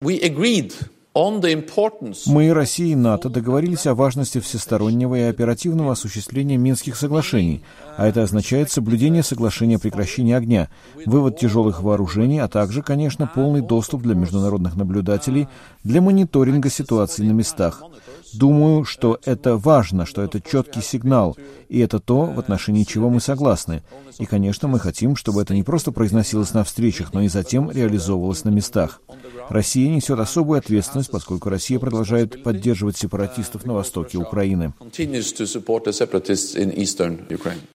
Мы, Россия и НАТО, договорились о важности всестороннего и оперативного осуществления Минских соглашений, а это означает соблюдение соглашения о прекращении огня, вывод тяжелых вооружений, а также, конечно, полный доступ для международных наблюдателей для мониторинга ситуации на местах. Думаю, что это важно, что это четкий сигнал, и это то, в отношении чего мы согласны. И, конечно, мы хотим, чтобы это не просто произносилось на встречах, но и затем реализовывалось на местах. Россия несет особую ответственность, поскольку Россия продолжает поддерживать сепаратистов на востоке Украины.